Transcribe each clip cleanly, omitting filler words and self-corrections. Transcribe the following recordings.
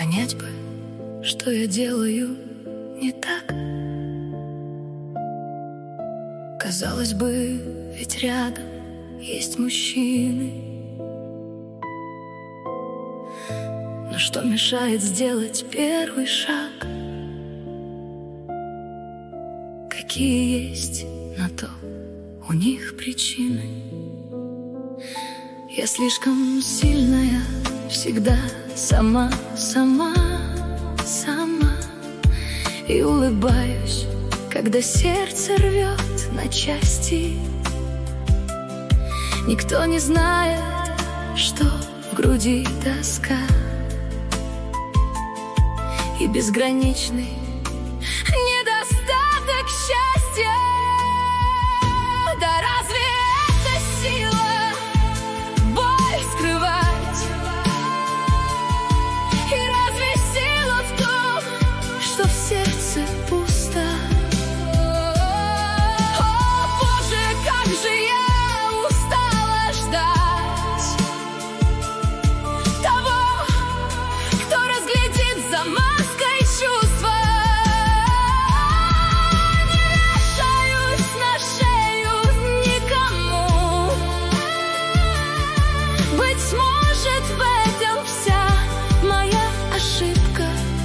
Понять бы, что я делаю не так. Казалось бы, ведь рядом есть мужчины. Но что мешает сделать первый шаг? Какие есть на то у них причины? Я слишком сильная, всегда сама. И улыбаюсь, когда сердце рвет на части. Никто не знает, что в груди тоска и безграничный недостаток счастья. Да разве это сила боль скрывать? И разве сила в том, что в сердце пусто? О, Боже, как же я устала ждать того, кто разглядит за маской чувства. Не вешаюсь на шею никому. Быть может, в этом вся моя ошибка.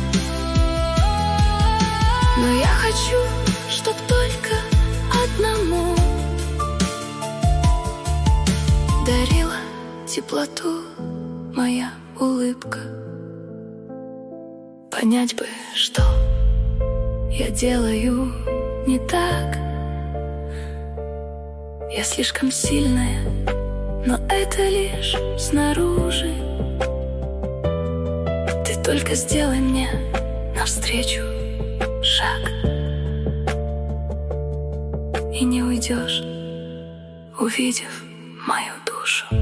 Но я хочу, чтоб только одному дарила теплоту моя улыбка. Понять бы, что я делаю не так. Я слишком сильная, но это лишь снаружи. Ты только сделай мне навстречу шаг, и не уйдешь, увидев мою душу.